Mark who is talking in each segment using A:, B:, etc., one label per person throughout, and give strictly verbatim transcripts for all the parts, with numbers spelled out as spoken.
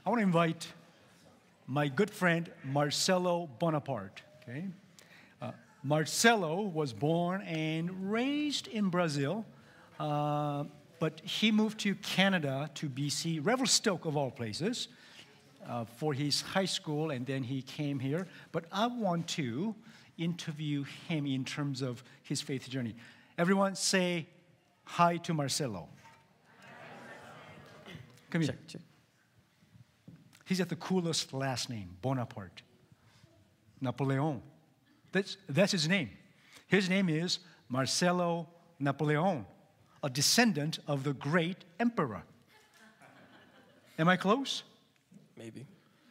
A: I want to invite my good friend Marcelo Bonaparte. Okay, uh, Marcelo was born and raised in Brazil, uh, but he moved to Canada, to B C, Revelstoke of all places, uh, for his high school, and then he came here. But I want to interview him in terms of his faith journey. Everyone say hi to Marcelo. Come here.
B: Check, check.
A: He's got the coolest last name, Bonaparte. Napoleon. That's, that's his name. His name is Marcelo Napoleon, a descendant of the great emperor. Am I close?
B: Maybe.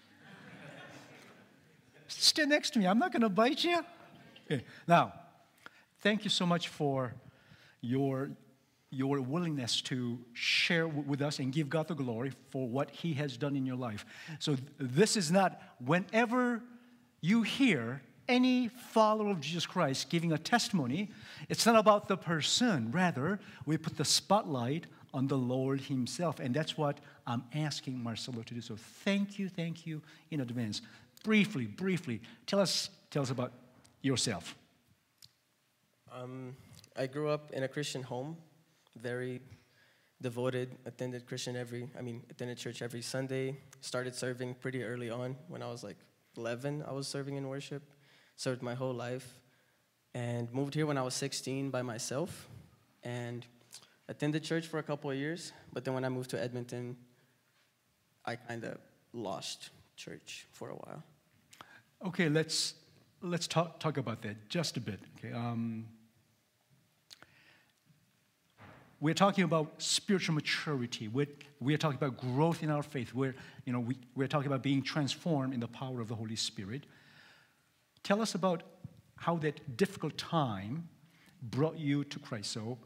A: Stand next to me. I'm not going to bite you. Okay. Now, thank you so much for your, your willingness to share w- with us and give God the glory for what He has done in your life. So th- this is not, whenever you hear any follower of Jesus Christ giving a testimony, it's not about the person. Rather, we put the spotlight on the Lord Himself. And that's what I'm asking Marcelo to do. So thank you, thank you in advance. Briefly, briefly, tell us, tell us about yourself.
B: Um, I grew up in a Christian home, very devoted, attended Christian every, I mean, attended church every Sunday, started serving pretty early on. When I was like eleven, I was serving in worship, served my whole life, and moved here when I was sixteen by myself, and attended church for a couple of years, but then when I moved to Edmonton, I kind of lost church for a while.
A: Okay, let's let's talk talk about that just a bit. Okay, um, we're talking about spiritual maturity. We're, we're talking about growth in our faith. We're you know we, we're talking about being transformed in the power of the Holy Spirit. Tell us about how that difficult time brought you to Christ. So,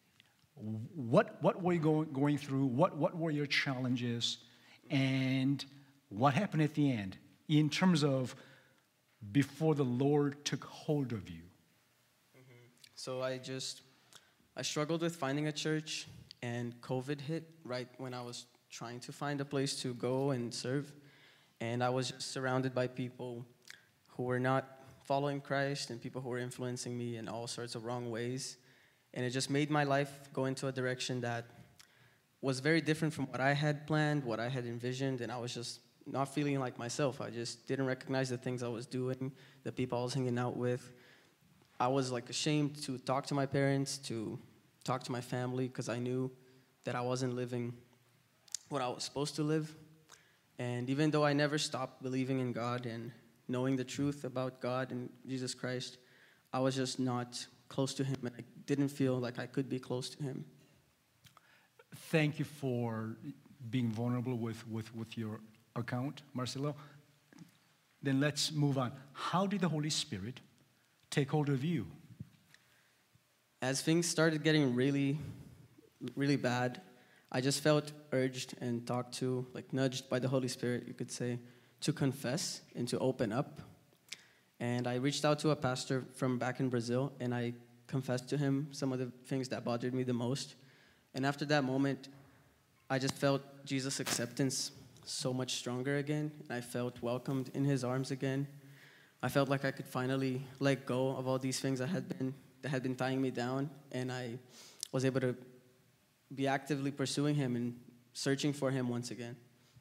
A: what what were you going going through? What what were your challenges, and what happened at the end in terms of before the Lord took hold of you?
B: Mm-hmm. So I just, I struggled with finding a church, and COVID hit right when I was trying to find a place to go and serve. And I was just surrounded by people who were not following Christ and people who were influencing me in all sorts of wrong ways. And it just made my life go into a direction that was very different from what I had planned, what I had envisioned, and I was just not feeling like myself. I just didn't recognize the things I was doing, the people I was hanging out with. I was like ashamed to talk to my parents, to talk to my family, because I knew that I wasn't living what I was supposed to live. And even though I never stopped believing in God and knowing the truth about God and Jesus Christ, I was just not close to Him, and I didn't feel like I could be close to Him.
A: Thank you for being vulnerable with, with, with your account, Marcelo. Then let's move on. How did the Holy Spirit take hold of you?
B: As things started getting really, really bad, I just felt urged and talked to, like nudged by the Holy Spirit, you could say, to confess and to open up. And I reached out to a pastor from back in Brazil, and I confessed to him some of the things that bothered me the most. And after that moment, I just felt Jesus' acceptance so much stronger again. And I felt welcomed in His arms again. I felt like I could finally let go of all these things that had been that had been tying me down, and I was able to be actively pursuing Him and searching for Him once again.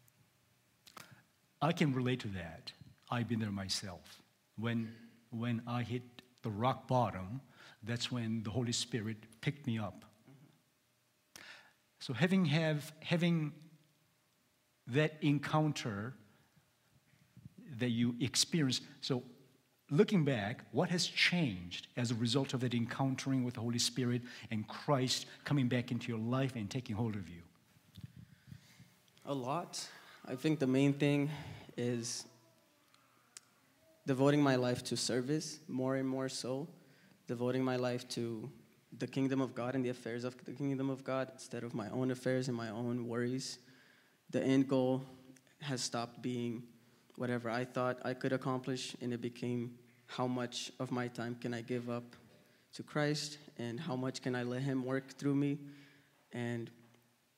A: I can relate to that. I've been there myself. When when I hit the rock bottom, that's when the Holy Spirit picked me up. Mm-hmm. So having have having that encounter that you experienced, so looking back, what has changed as a result of that encountering with the Holy Spirit and Christ coming back into your life and taking hold of you?
B: A lot. I think the main thing is devoting my life to service, more and more so. Devoting my life to the kingdom of God and the affairs of the kingdom of God instead of my own affairs and my own worries. The end goal has stopped being whatever I thought I could accomplish, and it became how much of my time can I give up to Christ, and how much can I let Him work through me. And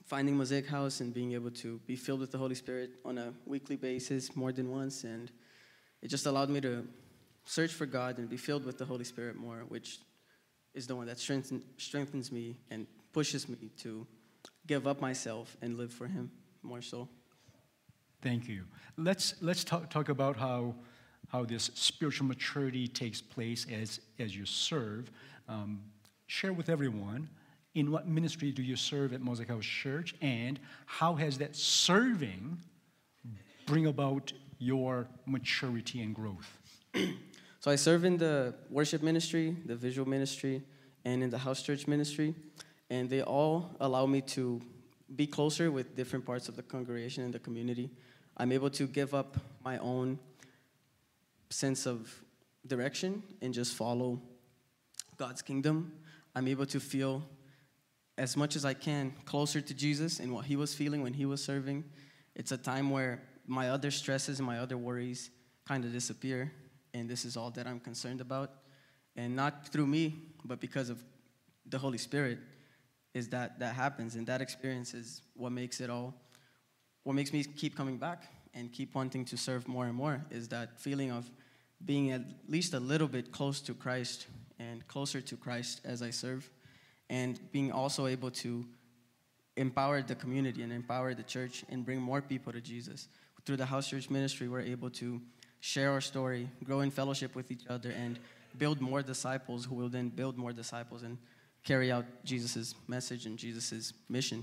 B: finding Mosaic House and being able to be filled with the Holy Spirit on a weekly basis more than once. And it just allowed me to search for God and be filled with the Holy Spirit more, which is the one that strengthen, strengthens me and pushes me to give up myself and live for Him more so.
A: Thank you. Let's let's talk, talk about how how this spiritual maturity takes place as as you serve. Um, share with everyone, in what ministry do you serve at Mosaic House Church, and how has that serving bring about your maturity and growth?
B: So I serve in the worship ministry, the visual ministry, and in the house church ministry, and they all allow me to be closer with different parts of the congregation and the community. I'm able to give up my own sense of direction and just follow God's kingdom. I'm able to feel as much as I can closer to Jesus and what He was feeling when He was serving. It's a time where my other stresses and my other worries kind of disappear, and this is all that I'm concerned about. And not through me, but because of the Holy Spirit, is that that happens. And that experience is what makes it all, what makes me keep coming back and keep wanting to serve more and more, is that feeling of being at least a little bit close to Christ and closer to Christ as I serve, and being also able to empower the community and empower the church and bring more people to Jesus. Through the house church ministry, we're able to share our story, grow in fellowship with each other, and build more disciples who will then build more disciples and carry out Jesus' message and Jesus' mission.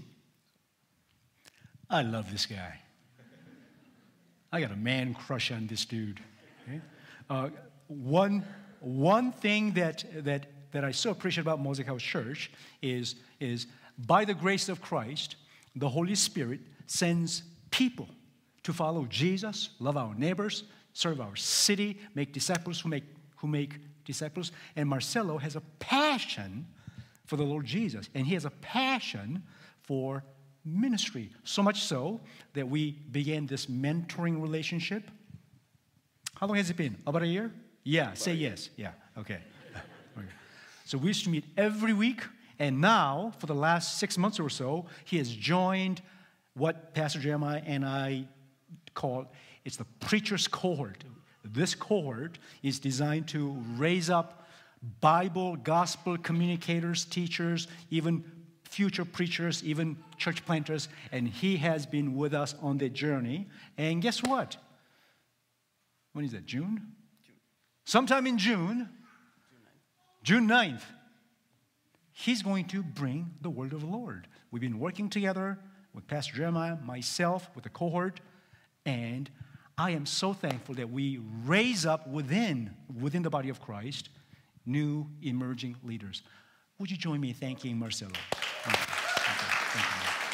A: I love this guy. I got a man crush on this dude. Okay? Uh, one, one thing that, that, that I so appreciate about Mosaic House Church is, is by the grace of Christ, the Holy Spirit sends people to follow Jesus, love our neighbors, serve our city, make disciples who make, who make disciples. And Marcelo has a passion for the Lord Jesus, and he has a passion for ministry, so much so that we began this mentoring relationship. How long has it been? About a year? Yeah, about say yes. Yeah, okay. So we used to meet every week, and now, for the last six months or so, he has joined what Pastor Jeremiah and I call, it's the preacher's cohort. This cohort is designed to raise up Bible, gospel communicators, teachers, even future preachers, even church planters, and he has been with us on the journey. And guess what? When is that, June? June. Sometime in June, June ninth, he's going to bring the word of the Lord. We've been working together with Pastor Jeremiah, myself, with the cohort, and I am so thankful that we raise up within, within the body of Christ new emerging leaders. Would you join me in thanking Marcelo? Thank you. Thank you.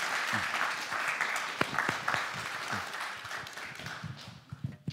A: Thank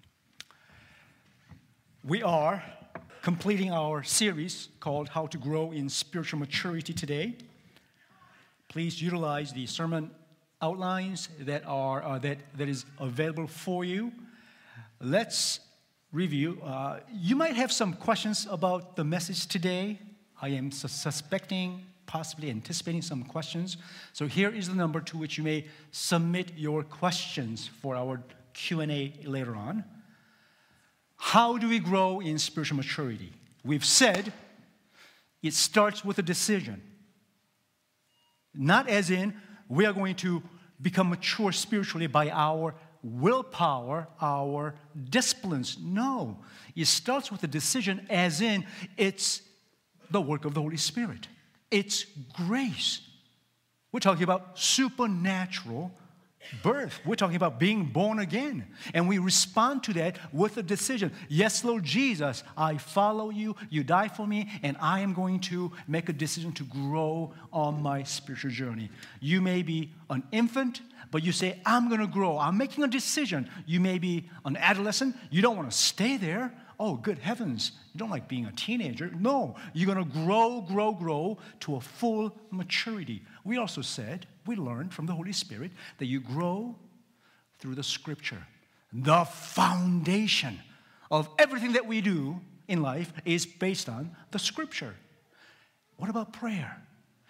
A: you. We are completing our series called How to Grow in Spiritual Maturity today. Please utilize the sermon outlines that are uh, that that is available for you. Let's review. Uh, you might have some questions about the message today. I am su- suspecting, possibly anticipating some questions. So here is the number to which you may submit your questions for our Q and A later on. How do we grow in spiritual maturity? We've said it starts with a decision. Not as in we are going to become mature spiritually by our willpower, our disciplines. No, it starts with a decision as in it's the work of the Holy Spirit. It's grace. We're talking about supernatural birth. We're talking about being born again. And we respond to that with a decision. Yes, Lord Jesus, I follow you. You died for me, and I am going to make a decision to grow on my spiritual journey. You may be an infant, but you say, I'm going to grow. I'm making a decision. You may be an adolescent. You don't want to stay there. Oh, good heavens. You don't like being a teenager. No, you're going to grow, grow, grow to a full maturity. We also said, we learned from the Holy Spirit that you grow through the Scripture. The foundation of everything that we do in life is based on the Scripture. What about prayer?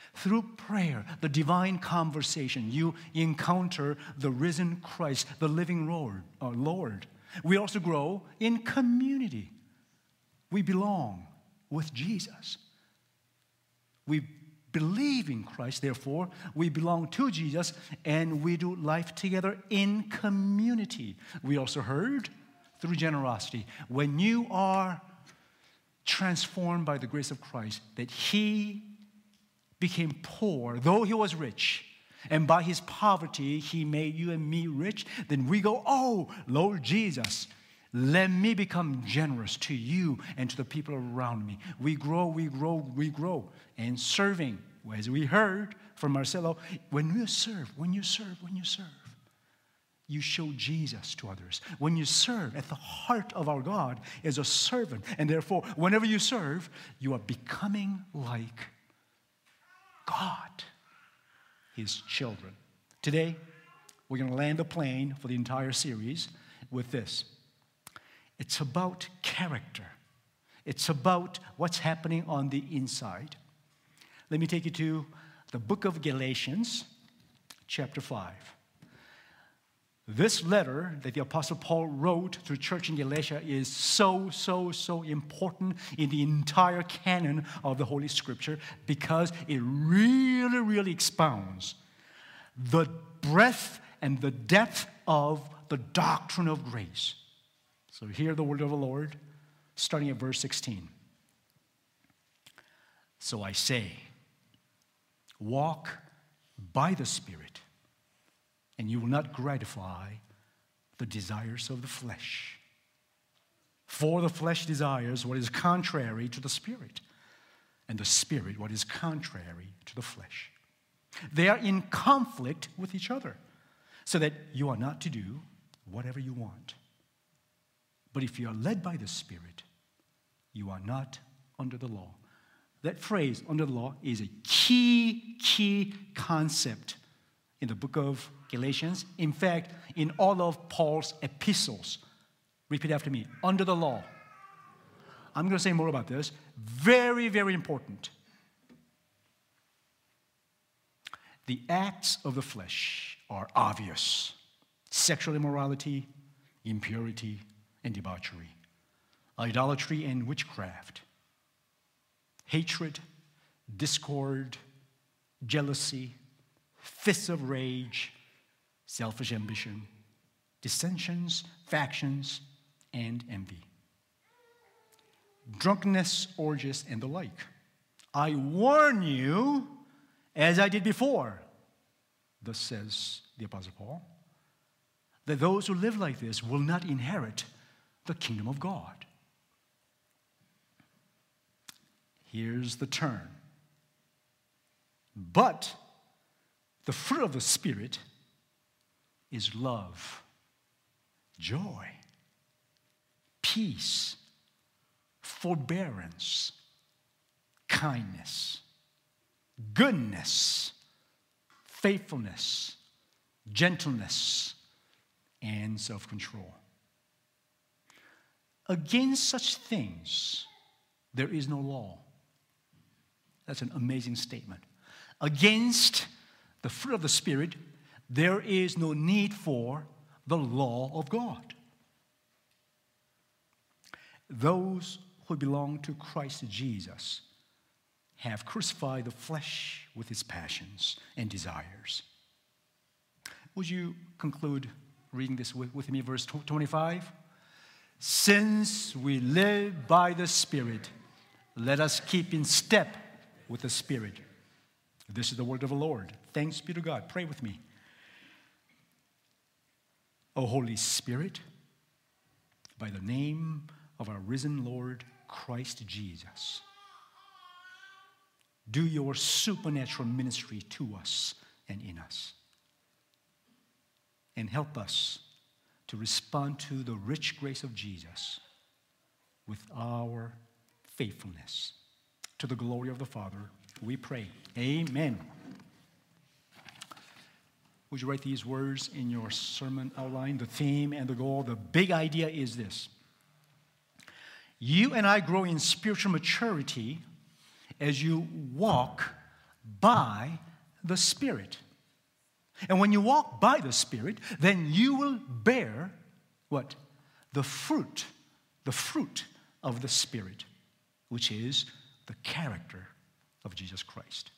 A: Through prayer, the divine conversation, you encounter the risen Christ, the living Lord. Uh, Lord. We also grow in community. We belong with Jesus. We believe in Christ, therefore, we belong to Jesus, and we do life together in community. We also heard through generosity, when you are transformed by the grace of Christ, that He became poor, though He was rich, and by His poverty, He made you and me rich, then we go, oh, Lord Jesus, let me become generous to you and to the people around me. We grow, we grow, we grow. And serving, as we heard from Marcelo, when you serve, when you serve, when you serve, you show Jesus to others. When you serve, at the heart of our God is a servant. And therefore, whenever you serve, you are becoming like God, His children. Today, we're going to land the plane for the entire series with this. It's about character. It's about what's happening on the inside. Let me take you to the book of Galatians, chapter five. This letter that the Apostle Paul wrote to the church in Galatia is so, so, so important in the entire canon of the Holy Scripture because it really, really expounds the breadth and the depth of the doctrine of grace. So hear the word of the Lord, starting at verse sixteen. So I say, walk by the Spirit, and you will not gratify the desires of the flesh. For the flesh desires what is contrary to the Spirit, and the Spirit what is contrary to the flesh. They are in conflict with each other, so that you are not to do whatever you want. But if you are led by the Spirit, you are not under the law. That phrase, under the law, is a key, key concept in the book of Galatians. In fact, in all of Paul's epistles. Repeat after me. Under the law. I'm going to say more about this. Very, very important. The acts of the flesh are obvious. Sexual immorality, impurity, and debauchery. Idolatry and witchcraft. Hatred, discord, jealousy, fits of rage, selfish ambition, dissensions, factions, and envy. Drunkenness, orgies, and the like. I warn you, as I did before, thus says the Apostle Paul, that those who live like this will not inherit the kingdom of God. Here's the turn. But the fruit of the Spirit is love, joy, peace, forbearance, kindness, goodness, faithfulness, gentleness, and self-control. Against such things, there is no law. That's an amazing statement. Against the fruit of the Spirit, there is no need for the law of God. Those who belong to Christ Jesus have crucified the flesh with its passions and desires. Would you conclude reading this with, with me, verse twenty-five? Since we live by the Spirit, let us keep in step with the Spirit. This is the word of the Lord. Thanks be to God. Pray with me. O Holy Spirit, by the name of our risen Lord Christ Jesus, do your supernatural ministry to us and in us. And help us to respond to the rich grace of Jesus with our faithfulness. To the glory of the Father, we pray. Amen. Would you write these words in your sermon outline? The theme and the goal, the big idea is this. You and I grow in spiritual maturity as you walk by the Spirit. And when you walk by the Spirit, then you will bear what? The fruit, the fruit of the Spirit, which is the character of Jesus Christ.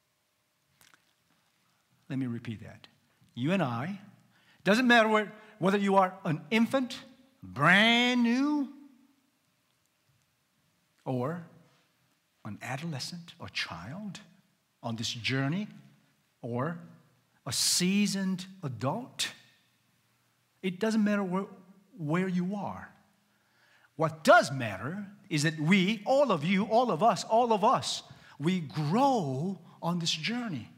A: Let me repeat that. You and I, doesn't matter where, whether you are an infant, brand new, or an adolescent or child on this journey, or a seasoned adult. It doesn't matter where, where you are. What does matter is that we, all of you, all of us, all of us, we grow on this journey.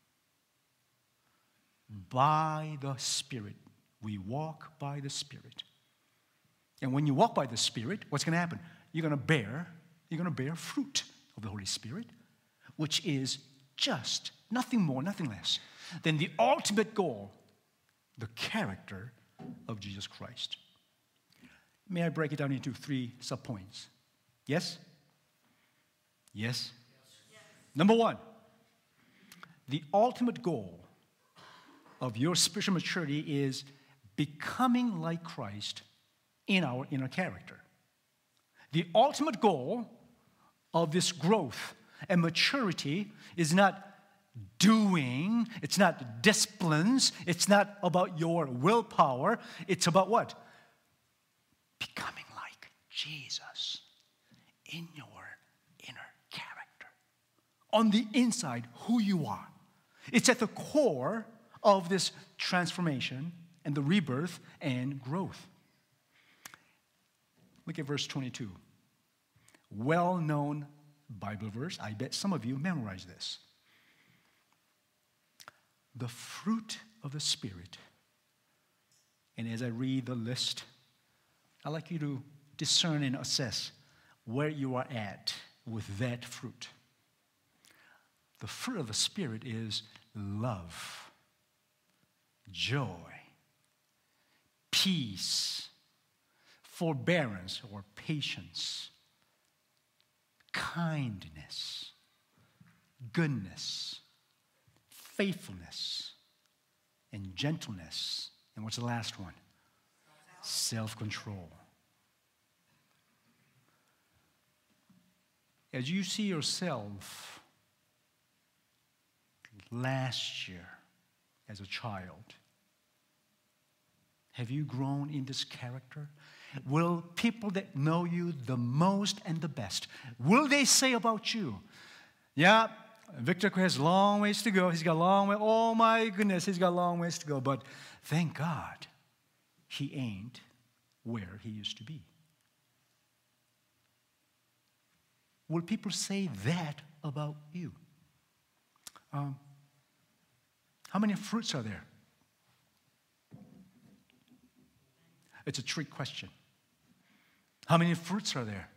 A: By the Spirit. We walk by the Spirit. And when you walk by the Spirit, what's going to happen? You're going to bear, you're going to bear fruit of the Holy Spirit, which is just nothing more, nothing less than the ultimate goal, the character of Jesus Christ. May I break it down into three subpoints? Yes? Yes? Yes. Number one, the ultimate goal of your spiritual maturity is becoming like Christ in our inner character. The ultimate goal of this growth and maturity is not doing, it's not disciplines, it's not about your willpower, it's about what? Becoming like Jesus in your inner character. On the inside, who you are. It's at the core of this transformation and the rebirth and growth. Look at verse twenty-two. Well-known Bible verse. I bet some of you memorize this. The fruit of the Spirit. And as I read the list, I'd like you to discern and assess where you are at with that fruit. The fruit of the Spirit is love, joy, peace, forbearance or patience, kindness, goodness, faithfulness, and gentleness. And what's the last one? Self-control. As you see yourself last year as a child, have you grown in this character? Will people that know you the most and the best, will they say about you, yeah, Victor has a long ways to go. He's got a long way. Oh my goodness, he's got a long ways to go. But thank God he ain't where he used to be. Will people say that about you? Um, how many fruits are there? It's a trick question. How many fruits are there?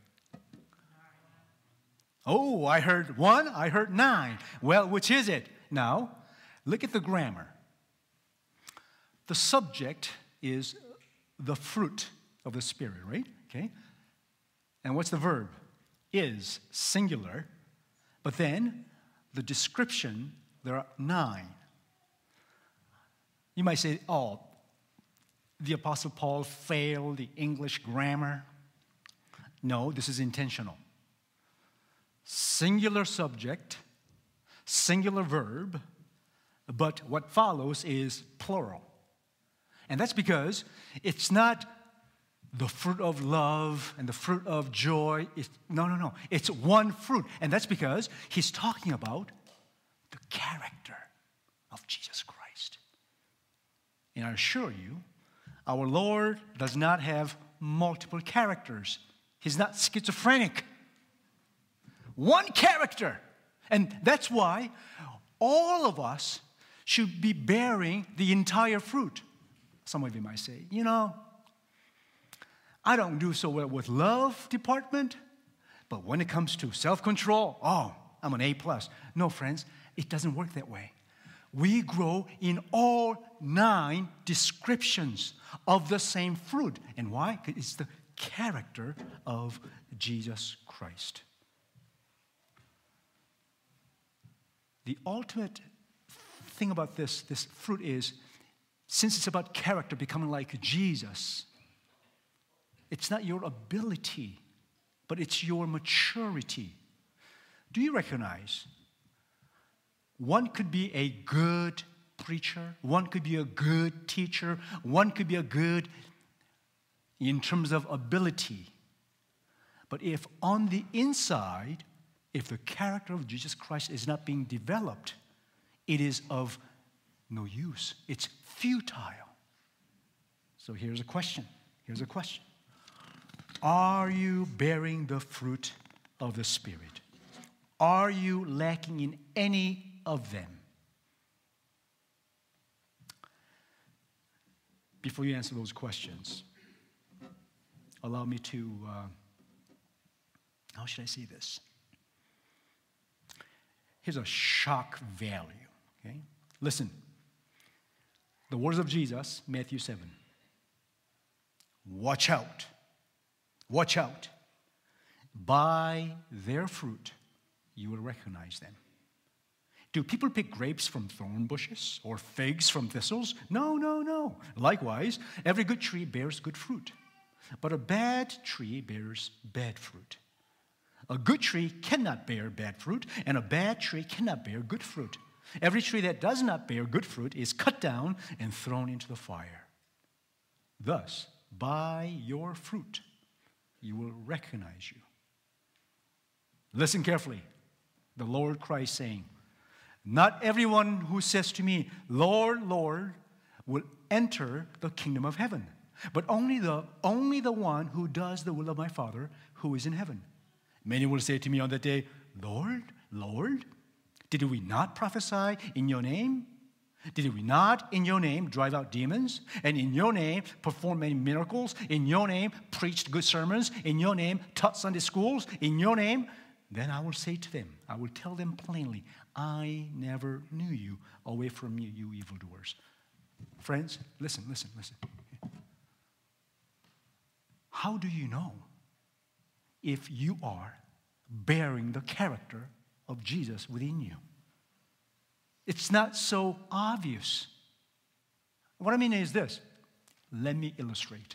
A: Oh, I heard one, I heard nine. Well, which is it? Now, look at the grammar. The subject is the fruit of the Spirit, right? Okay. And what's the verb? Is, singular. But then, the description, there are nine. You might say, oh, the Apostle Paul failed the English grammar. No, this is intentional. Singular subject, singular verb, but what follows is plural. And that's because it's not the fruit of love and the fruit of joy. It's, no, no, no. It's one fruit. And that's because he's talking about the character of Jesus Christ. And I assure you, our Lord does not have multiple characters. He's not schizophrenic. One character. And that's why all of us should be bearing the entire fruit. Some of you might say, you know, I don't do so well with love department, but when it comes to self-control, oh, I'm an A plus. No, friends, it doesn't work that way. We grow in all nine descriptions of the same fruit. And why? It's the character of Jesus Christ. the ultimate thing about this, this fruit is, since it's about character, becoming like Jesus, it's not your ability, but it's your maturity. Do you recognize one could be a good preacher, one could be a good teacher, one could be a good in terms of ability. But if on the inside, if the character of Jesus Christ is not being developed, it is of no use. It's futile. So here's a question. Here's a question. Are you bearing the fruit of the Spirit? Are you lacking in any of them? Before you answer those questions, allow me to, uh, how should I say this? Here's a shock value, okay? Listen. The words of Jesus, Matthew seven. Watch out. Watch out. By their fruit, you will recognize them. Do people pick grapes from thorn bushes or figs from thistles? No, no, no. Likewise, every good tree bears good fruit, but a bad tree bears bad fruit. A good tree cannot bear bad fruit, and a bad tree cannot bear good fruit. Every tree that does not bear good fruit is cut down and thrown into the fire. Thus, by your fruit, you will recognize you. Listen carefully. The Lord Christ saying, not everyone who says to me, Lord, Lord, will enter the kingdom of heaven, but only the, only the one who does the will of my Father who is in heaven. Many will say to me on that day, Lord, Lord, did we not prophesy in your name? Did we not in your name drive out demons? And in your name perform many miracles? In your name preached good sermons? In your name taught Sunday schools? In your name? Then I will say to them, I will tell them plainly, I never knew you. Away from me, you evildoers. Friends, listen, listen, listen. How do you know if you are bearing the character of Jesus within you? It's not so obvious. What I mean is this. Let me illustrate.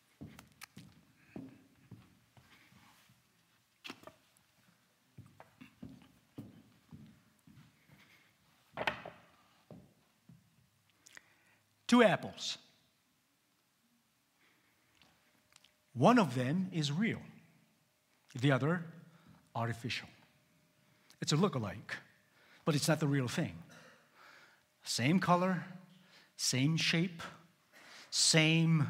A: Two apples. One of them is real. The other, artificial. It's a look-alike, but it's not the real thing. Same color, same shape, same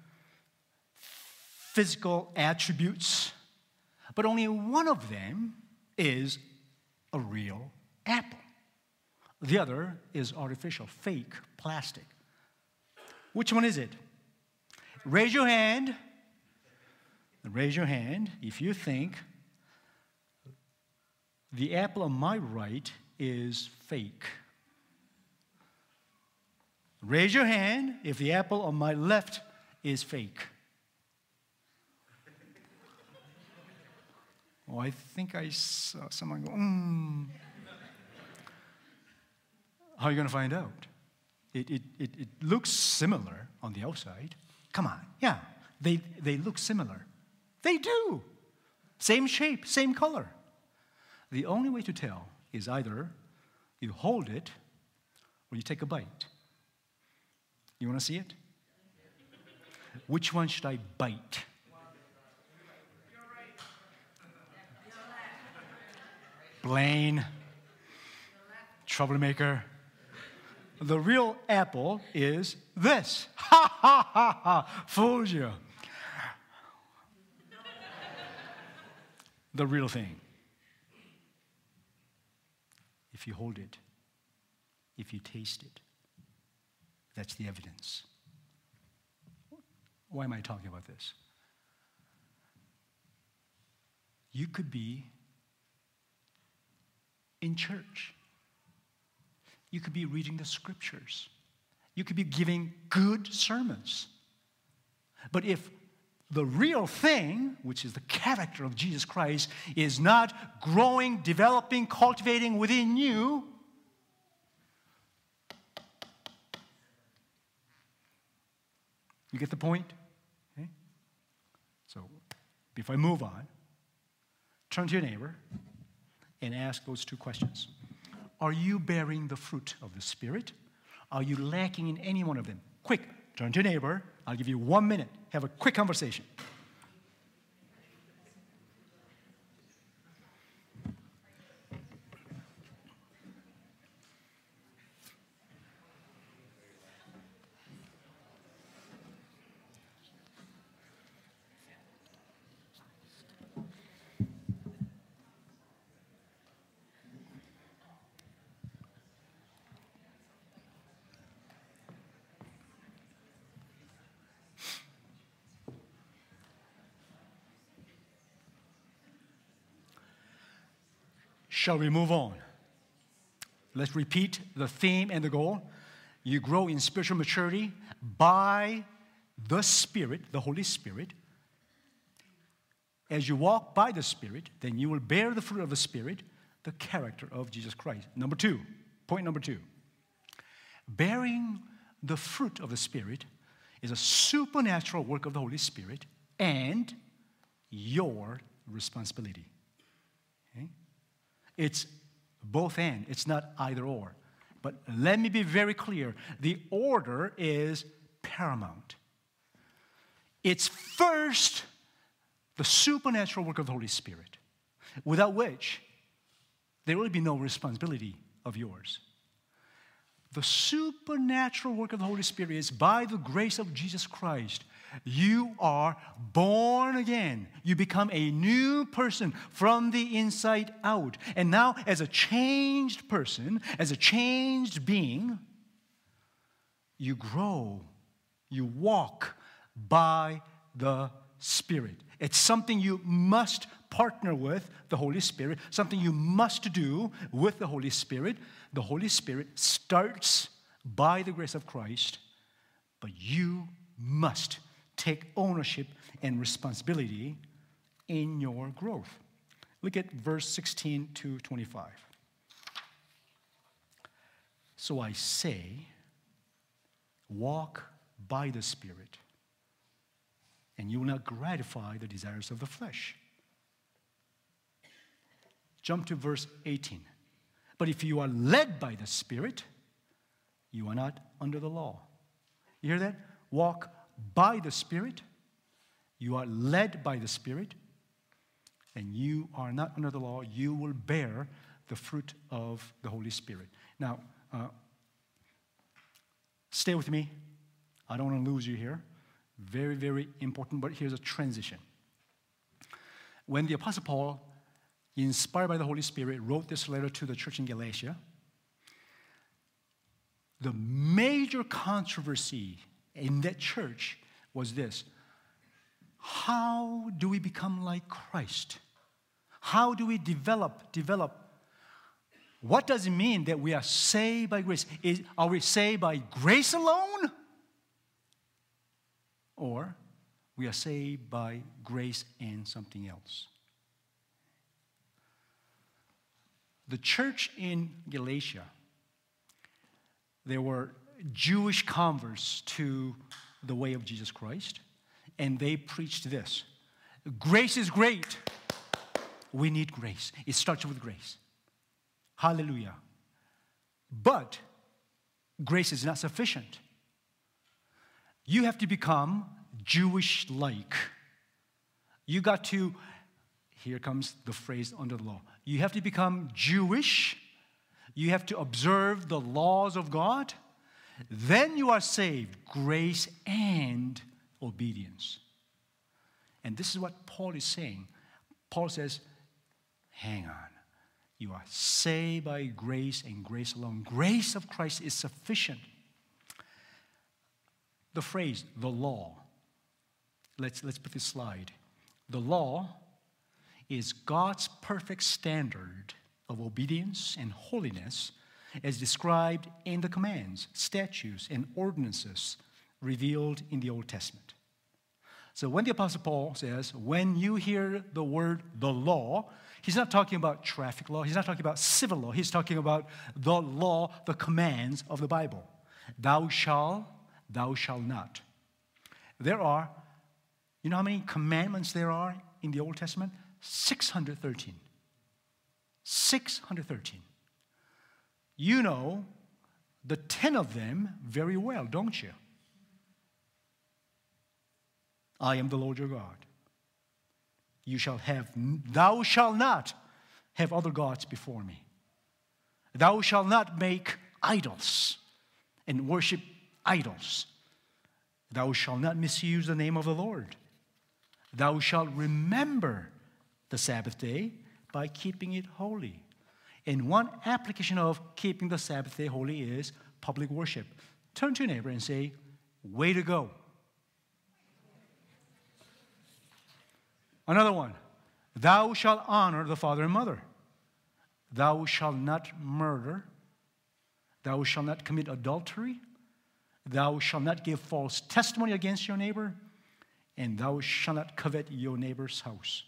A: physical attributes, but only one of them is a real apple. The other is artificial, fake, plastic. Which one is it? Raise your hand. Raise your hand if you think the apple on my right is fake. Raise your hand if the apple on my left is fake. Oh, I think I saw someone go, mm. How are you going to find out? It, it, it, it looks similar on the outside. Come on, yeah, they, they look similar. They do. Same shape, same color. The only way to tell is either you hold it or you take a bite. You want to see it? Which one should I bite? Blaine, troublemaker. The real apple is this. Ha ha ha ha. Fooled you. The real thing. If you hold it, if you taste it, that's the evidence. Why am I talking about this? You could be in church. You could be reading the scriptures. You could be giving good sermons. But if the real thing, which is the character of Jesus Christ, is not growing, developing, cultivating within you, You get the point? Okay? So, before I move on, turn to your neighbor and ask those two questions. Are you bearing the fruit of the Spirit? Are you lacking in any one of them? Quick, turn to your neighbor. I'll give you one minute. Have a quick conversation. Shall we move on? Let's repeat the theme and the goal. You grow in spiritual maturity by the Spirit, the Holy Spirit. As you walk by the Spirit, then you will bear the fruit of the Spirit, the character of Jesus Christ. Number two, point number two. Bearing the fruit of the Spirit is a supernatural work of the Holy Spirit and your responsibility. Okay? It's both and. It's not either or. But let me be very clear. The order is paramount. It's first the supernatural work of the Holy Spirit, without which there will be no responsibility of yours. The supernatural work of the Holy Spirit is by the grace of Jesus Christ. You are born again. You become a new person from the inside out. And now, as a changed person, as a changed being, you grow, you walk by the Spirit. It's something you must partner with the Holy Spirit, something you must do with the Holy Spirit. The Holy Spirit starts by the grace of Christ, but you must take ownership and responsibility in your growth. Look at verse sixteen to twenty-five. So I say, walk by the Spirit, and you will not gratify the desires of the flesh. Jump to verse eighteen. But if you are led by the Spirit, you are not under the law. You hear that? Walk by the Spirit. You are led by the Spirit, and you are not under the law. You will bear the fruit of the Holy Spirit. Now, uh, stay with me. I don't want to lose you here. Very, very important, but here's a transition. When the Apostle Paul, inspired by the Holy Spirit, wrote this letter to the church in Galatia, the major controversy in that church was this: how do we become like Christ? How do we develop, develop? What does it mean that we are saved by grace? Is, are we saved by grace alone? Or we are saved by grace and something else? The church in Galatia, there were Jewish converts to the way of Jesus Christ, and they preached this: grace is great. We need grace. It starts with grace. Hallelujah. But grace is not sufficient. You have to become Jewish-like. You got to, here comes the phrase under the law. You have to become Jewish. You have to observe the laws of God. Then you are saved, grace and obedience. And this is what Paul is saying. Paul says, hang on. You are saved by grace and grace alone. Grace of Christ is sufficient. The phrase, the law. Let's, let's put this slide. The law is God's perfect standard of obedience and holiness as described in the commands, statutes, and ordinances revealed in the Old Testament. So when the Apostle Paul says, when you hear the word the law, he's not talking about traffic law, he's not talking about civil law, he's talking about the law, the commands of the Bible. Thou shalt, thou shalt not. There are, you know how many commandments there are in the Old Testament? six hundred thirteen. six hundred thirteen. You know the ten of them very well, don't you? I am the Lord your God. You shall have, thou shalt not have other gods before me. Thou shalt not make idols and worship idols. Thou shalt not misuse the name of the Lord. Thou shalt remember the Sabbath day by keeping it holy. And one application of keeping the Sabbath day holy is public worship. Turn to your neighbor and say, way to go. Another one. Thou shalt honor the father and mother. Thou shalt not murder. Thou shalt not commit adultery. Thou shalt not give false testimony against your neighbor. And thou shalt not covet your neighbor's house.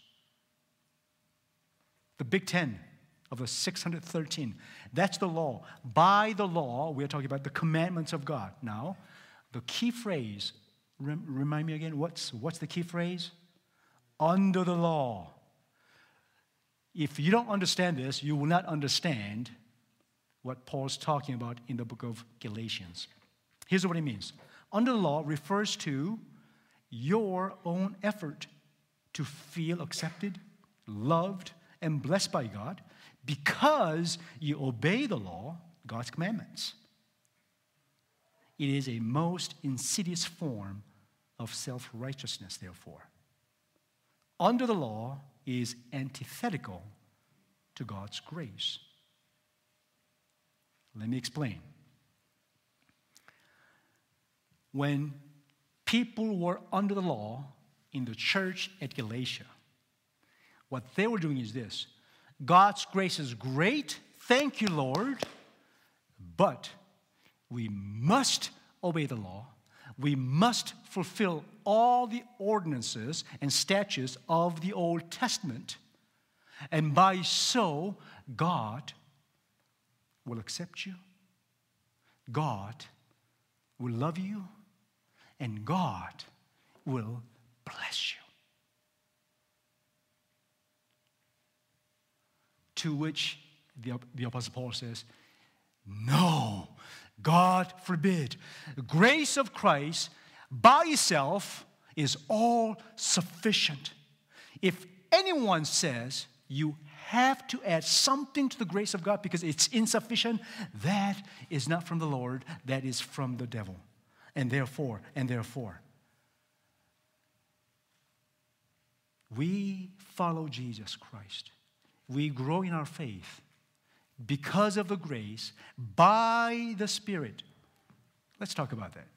A: The Big Ten of the six hundred thirteen. That's the law. By the law, we're talking about the commandments of God. Now, the key phrase, rem- remind me again, what's, what's the key phrase? Under the law. If you don't understand this, you will not understand what Paul's talking about in the book of Galatians. Here's what it means. Under the law refers to your own effort to feel accepted, loved, and blessed by God because you obey the law, God's commandments. It is a most insidious form of self-righteousness, therefore. Under the law is antithetical to God's grace. Let me explain. When people were under the law in the church at Galatia, what they were doing is this. God's grace is great, thank you, Lord, but we must obey the law. We must fulfill all the ordinances and statutes of the Old Testament. And by so, God will accept you. God will love you. And God will bless you. To which the, the Apostle Paul says, no, God forbid. The grace of Christ by itself is all sufficient. If anyone says you have to add something to the grace of God because it's insufficient, that is not from the Lord, that is from the devil. And therefore, and therefore, we follow Jesus Christ. We grow in our faith because of the grace by the Spirit. Let's talk about that.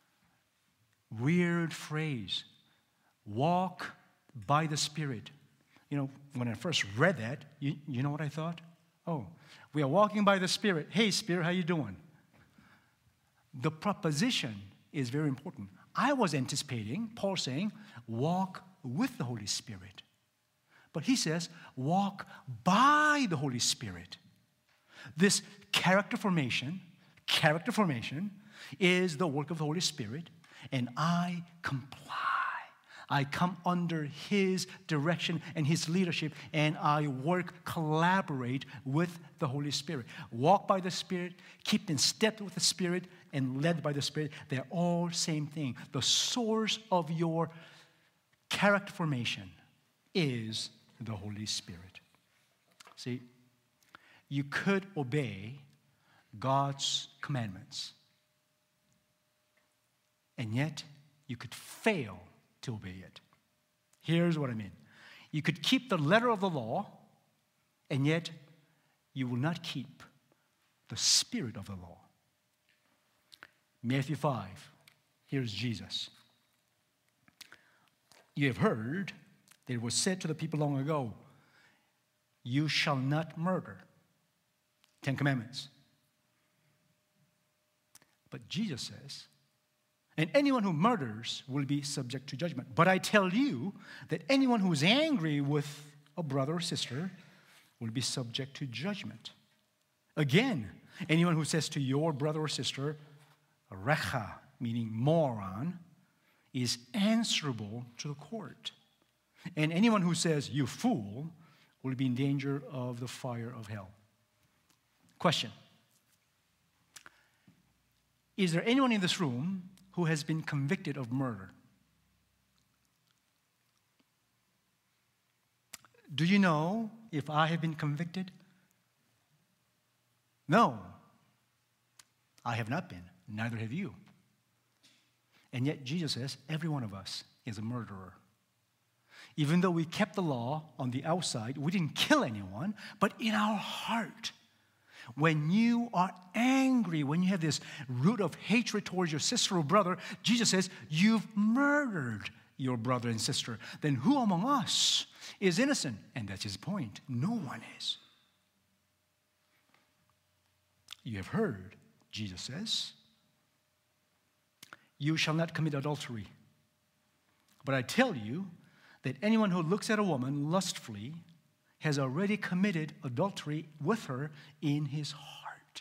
A: Weird phrase. Walk by the Spirit. You know, when I first read that, you, you know what I thought? Oh, we are walking by the Spirit. Hey, Spirit, how you doing? The proposition is very important. I was anticipating Paul saying, walk with the Holy Spirit. But he says, walk by the Holy Spirit. This character formation, character formation is the work of the Holy Spirit, and I comply. I come under His direction and His leadership, and I work, collaborate with the Holy Spirit. Walk by the Spirit, keep in step with the Spirit, and led by the Spirit. They're all same thing. The source of your character formation is the Holy Spirit. See, you could obey God's commandments, and yet you could fail to obey it. Here's what I mean. You could keep the letter of the law, and yet you will not keep the spirit of the law. Matthew five, here's Jesus. You have heard that it was said to the people long ago, you shall not murder. Ten Commandments. But Jesus says, and anyone who murders will be subject to judgment. But I tell you that anyone who is angry with a brother or sister will be subject to judgment. Again, anyone who says to your brother or sister, recha, meaning moron, is answerable to the court. And anyone who says, you fool, will be in danger of the fire of hell. Question. Is there anyone in this room who has been convicted of murder? Do you know if I have been convicted? No. I have not been. Neither have you. And yet Jesus says every one of us is a murderer. Even though we kept the law on the outside, we didn't kill anyone, but in our heart, when you are angry, when you have this root of hatred towards your sister or brother, Jesus says, you've murdered your brother and sister. Then who among us is innocent? And that's his point. No one is. You have heard, Jesus says, you shall not commit adultery. But I tell you that anyone who looks at a woman lustfully has already committed adultery with her in his heart.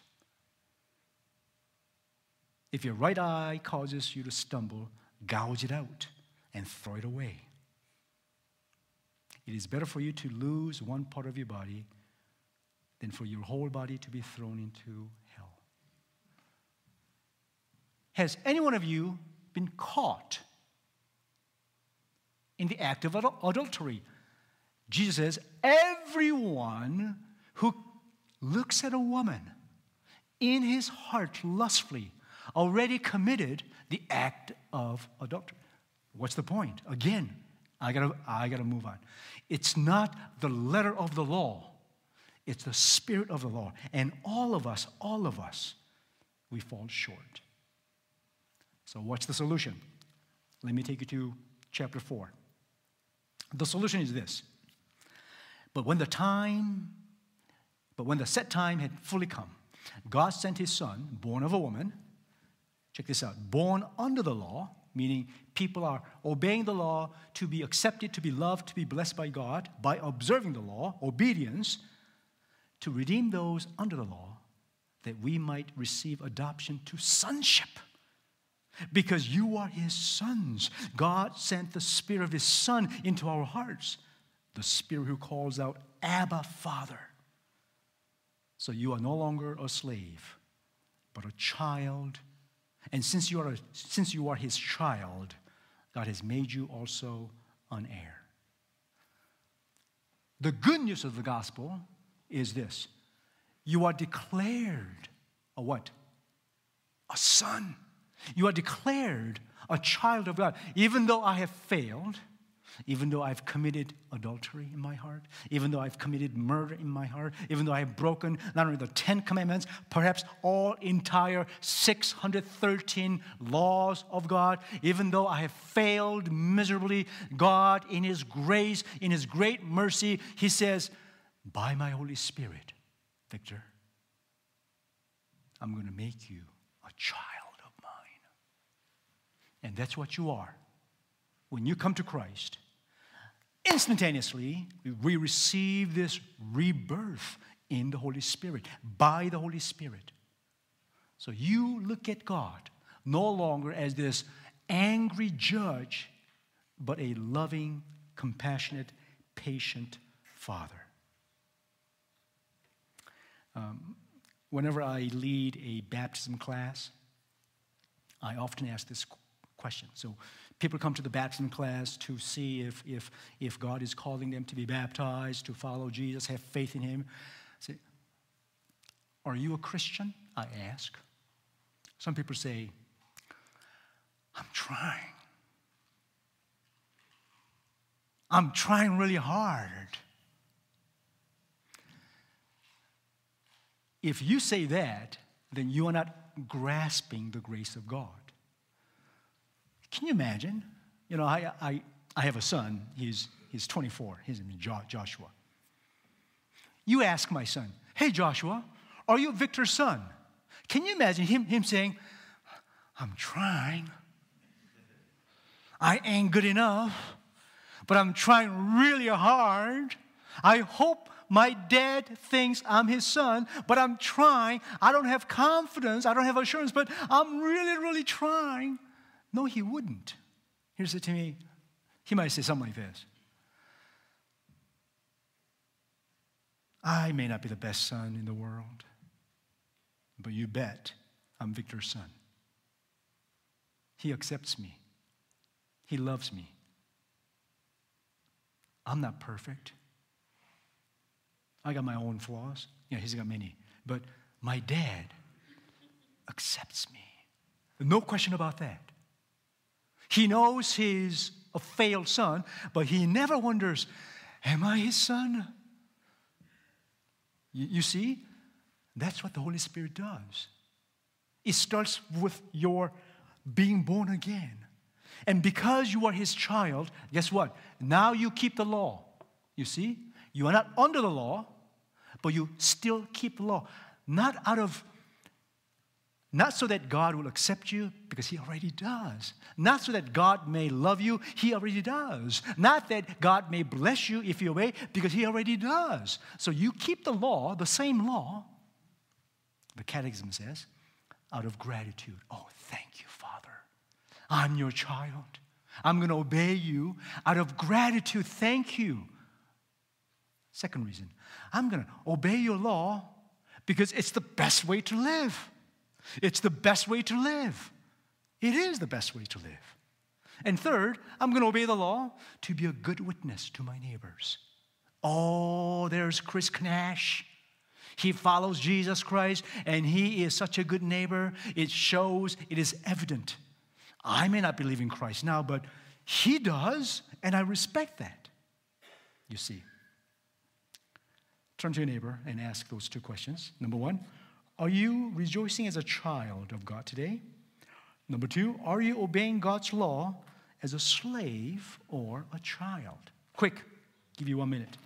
A: If your right eye causes you to stumble, gouge it out and throw it away. It is better for you to lose one part of your body than for your whole body to be thrown into hell. Has any one of you been caught in the act of adultery? Jesus says, everyone who looks at a woman in his heart lustfully already committed the act of adultery. What's the point? Again, I gotta, I gotta move on. It's not the letter of the law. It's the spirit of the law. And all of us, all of us, we fall short. So what's the solution? Let me take you to chapter four. The solution is this. But when the time, but when the set time had fully come, God sent his son, born of a woman. Check this out. Born under the law, meaning people are obeying the law to be accepted, to be loved, to be blessed by God by observing the law, obedience, to redeem those under the law, that we might receive adoption to sonship. Because you are his sons. God sent the spirit of his son into our hearts, the spirit who calls out, Abba, Father. So you are no longer a slave, but a child. And since you are, a, since you are his child, God has made you also an heir. The good news of the gospel is this. You are declared a what? A son. You are declared a child of God. Even though I have failed, even though I've committed adultery in my heart, even though I've committed murder in my heart, even though I have broken not only the Ten Commandments, perhaps all entire six hundred thirteen laws of God, even though I have failed miserably, God, in his grace, in his great mercy, he says, by my Holy Spirit, Victor, I'm going to make you a child of mine. And that's what you are. When you come to Christ, instantaneously, we receive this rebirth in the Holy Spirit, by the Holy Spirit. So you look at God no longer as this angry judge, but a loving, compassionate, patient Father. Um, whenever I lead a baptism class, I often ask this question. So people come to the baptism class to see if, if, if God is calling them to be baptized, to follow Jesus, have faith in him. I say, are you a Christian? I ask. Some people say, I'm trying. I'm trying really hard. If you say that, then you are not grasping the grace of God. Can you imagine? You know, I, I, I have a son. He's, he's twenty-four. His name is Joshua. You ask my son, hey, Joshua, are you Victor's son? Can you imagine him, him saying, I'm trying. I ain't good enough, but I'm trying really hard. I hope my dad thinks I'm his son, but I'm trying. I don't have confidence. I don't have assurance, but I'm really, really trying. No, he wouldn't. Here's it to me. He might say something like this. I may not be the best son in the world, but you bet I'm Victor's son. He accepts me. He loves me. I'm not perfect. I got my own flaws. Yeah, he's got many. But my dad accepts me. No question about that. He knows he's a failed son, but he never wonders, am I his son? You, you see, that's what the Holy Spirit does. It starts with your being born again. And because you are his child, guess what? Now you keep the law. You see? You are not under the law, but you still keep the law. Not out of, not so that God will accept you, because he already does. Not so that God may love you, he already does. Not that God may bless you if you obey, because he already does. So you keep the law, the same law, the Catechism says, out of gratitude. Oh, thank you, Father. I'm your child. I'm going to obey you out of gratitude. Thank you. Second reason, I'm going to obey your law because it's the best way to live. It's the best way to live. It is the best way to live. And third, I'm going to obey the law to be a good witness to my neighbors. Oh, there's Chris Knash. He follows Jesus Christ, and he is such a good neighbor. It shows, it is evident. I may not believe in Christ now, but he does, and I respect that. You see. Turn to your neighbor and ask those two questions. Number one, are you rejoicing as a child of God today? Number two, are you obeying God's law as a slave or a child? Quick, give you one minute.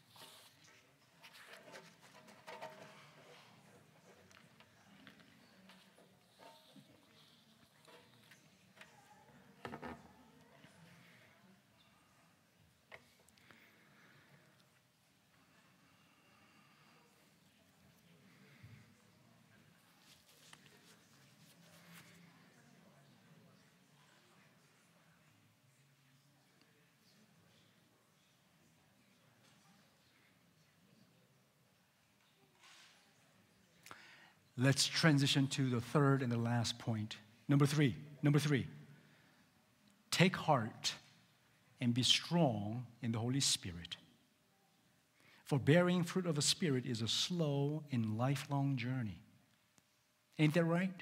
A: Let's transition to the third and the last point. Number three. Number three. Take heart and be strong in the Holy Spirit. For bearing fruit of the Spirit is a slow and lifelong journey. Ain't that right?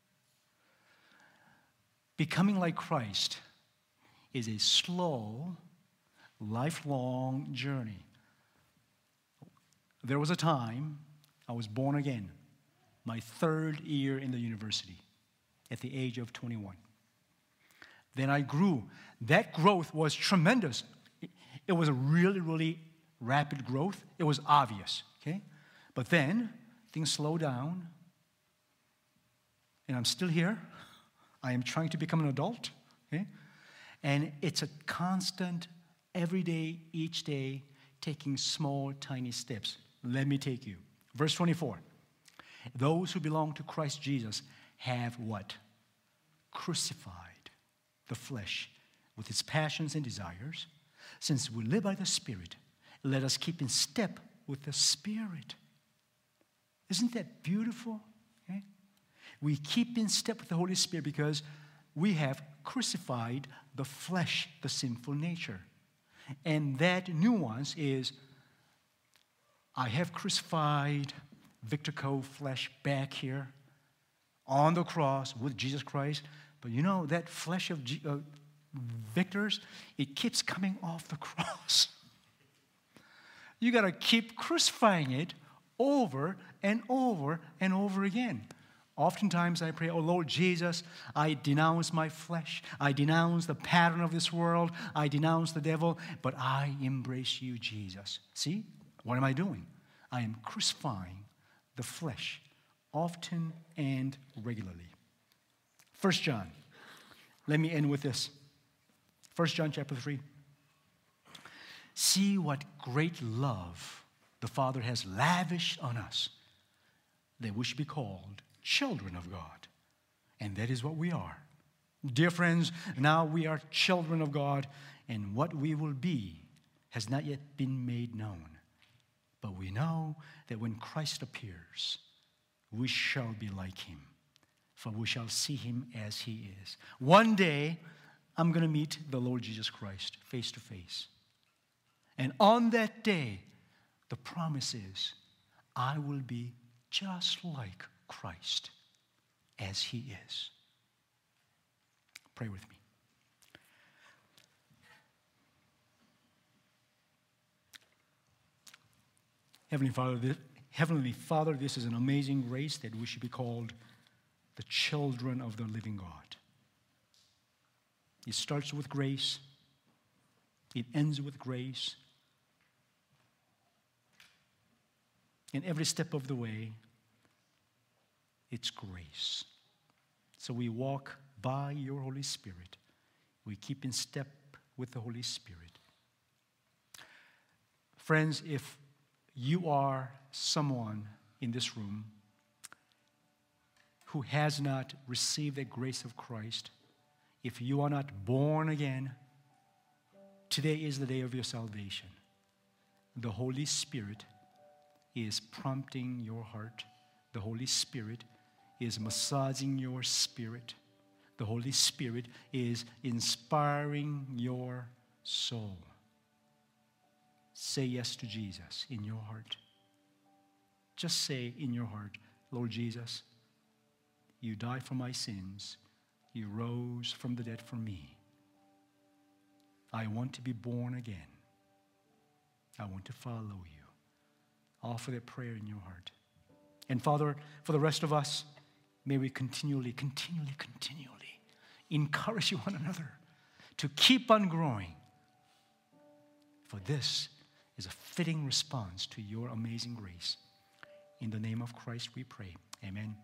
A: Becoming like Christ is a slow, lifelong journey. There was a time I was born again. My third year in the university at the age of twenty-one. Then I grew. That growth was tremendous. It was a really, really rapid growth. It was obvious, okay? But then things slowed down, and I'm still here. I am trying to become an adult, okay? And it's a constant, every day, each day, taking small, tiny steps. Let me take you. Verse twenty-four. Those who belong to Christ Jesus have what? Crucified the flesh with its passions and desires. Since we live by the Spirit, let us keep in step with the Spirit. Isn't that beautiful? Okay? We keep in step with the Holy Spirit because we have crucified the flesh, the sinful nature. And that nuance is, I have crucified Victor Cove flesh back here on the cross with Jesus Christ. But you know, that flesh of G- uh, Victor's, it keeps coming off the cross. You got to keep crucifying it over and over and over again. Oftentimes I pray, oh Lord Jesus, I denounce my flesh. I denounce the pattern of this world. I denounce the devil, but I embrace you, Jesus. See, what am I doing? I am crucifying the flesh, often and regularly. First John. Let me end with this. First John chapter three. See what great love the Father has lavished on us, that we should be called children of God. And that is what we are. Dear friends, now we are children of God, and what we will be has not yet been made known. But we know that when Christ appears, we shall be like him, for we shall see him as he is. One day, I'm going to meet the Lord Jesus Christ face to face. And on that day, the promise is, I will be just like Christ as he is. Pray with me. Heavenly Father, this, Heavenly Father, this is an amazing grace that we should be called the children of the living God. It starts with grace. It ends with grace. And every step of the way, it's grace. So we walk by your Holy Spirit. We keep in step with the Holy Spirit. Friends, if you are someone in this room who has not received the grace of Christ, if you are not born again, today is the day of your salvation. The Holy Spirit is prompting your heart. The Holy Spirit is massaging your spirit. The Holy Spirit is inspiring your soul. Say yes to Jesus in your heart. Just say in your heart, Lord Jesus, you died for my sins. You rose from the dead for me. I want to be born again. I want to follow you. Offer that prayer in your heart. And Father, for the rest of us, may we continually, continually, continually encourage one another to keep on growing. For this is a fitting response to your amazing grace. In the name of Christ we pray. Amen.